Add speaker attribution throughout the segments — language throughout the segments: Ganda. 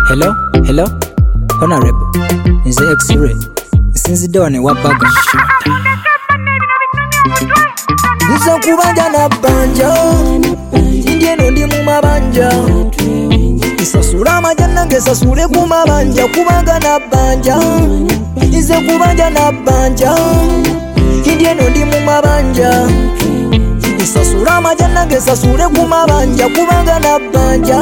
Speaker 1: Hello, Honorable. Nze X-ray. Nsinzidde wano ewa Baga. Nze kubanja na banja, Indieno ndi mu mabanja. Isasula amajana ngesasule ku mabanja, kubanga na banja. Nze kubanja na banja, Indieno ndi mu mabanja. Isasula amajana ngesasule ku mabanja, kubanga na banja.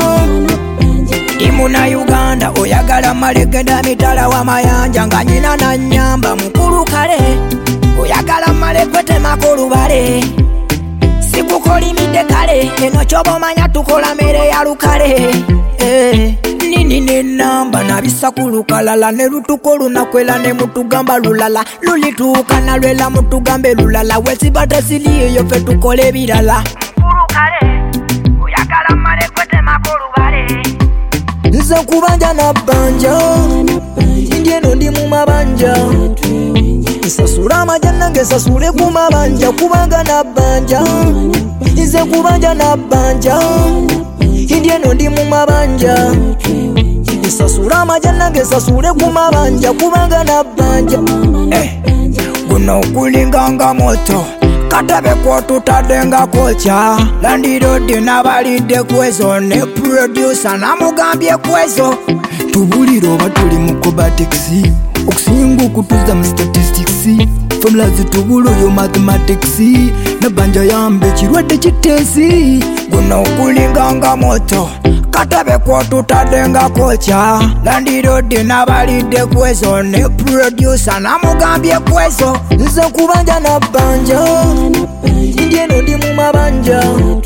Speaker 1: Imuna Uganda oyagala malegenda mitala wa mayanja nga nyina na nyamba mukulu kale oyagala malekwete makulu bale sikukolimidde kale eno kyobomanya tukola mere ya lukale nini nenamba nabisa kulukalala ne lutuko lunakwela ne mutugamba lulala lulituuka na lwela mutugambe lulala wesibate sili eyo fe tukole birala mukulu kale oyagala malekwete makulu bale Nze kubanja na banja, Indieno ndi mu mabanja. Isasula amajana ngesasule ku mabanja, kubanga na banja. Nze kubanja na banja, Indieno ndi mu mabanja. Isasula amajana ngesasule ku mabanja, kubanga na banja. Guno kulinganga moto Katabe kwa tutadenga kocha Landirodi na balide kwezo Ne producer na mugambye kwezo Tubuliro batuli mukoba taxi Okusingu kutuza mu statistics Formula zitubulo yo mathematics Na banja yambe chirwede chitesi Guno kulinganga moto Katabe kwa tutadenga kocha Landirodi na balide kwezo Ne producer na mugambye kwezo Nze kubanja na banja Indieno ndi mu mabanja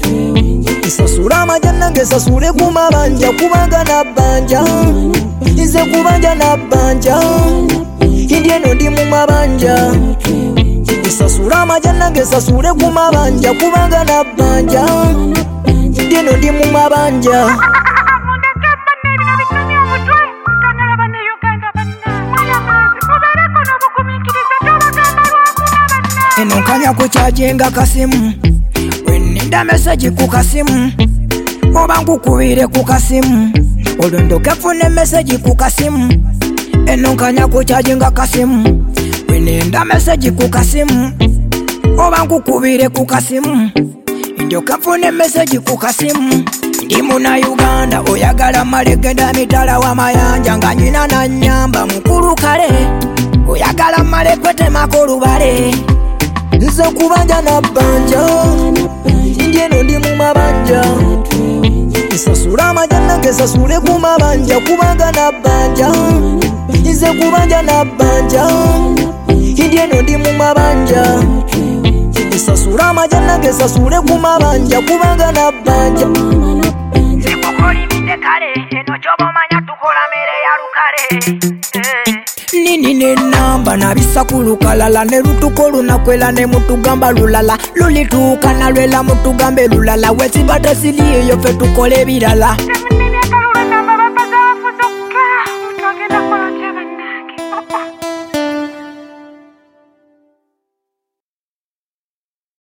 Speaker 1: Isasula amajana ngesasule ku mabanja kubanga na banja Nze kubanja na banja Indieno ndi mu mabanja Isasula amajana ngesasule ku mabanja kubanga na banja Indieno ndi mu mabanja Enonkanya kuchajenga kasimu Weninda message ku kasimu Oba nkukubire ku kasimu Olondoke fune message ku kasimu Enonkanya kuchajenga kasimu Weninda message ku kasimu Oba nkukubire ku kasimu Ndoke fune message ku kasimu Ndi muna Uganda oyagala malegenda mitala wa mayanja nga nyina na nyamba mukulu kale oyagala malekwete makulu bale Nze kubanja na banja Indieno ndi mu mabanja Isasula amajana ngesasule ku mabanja kubanga na banja Nze kubanja na banja Indieno ndi mu mabanja Isasula amajana ngesasule ku mabanja kubanga na banja Sikukolimidde kale eno kyobomanya tukola mere ya lukale Nini nenamba nabisa kulukalala ne lutuko lunakwela ne mutugamba lulala lulituuka na lwela mutugambe lulala wesibate sili eyo fe tukole birala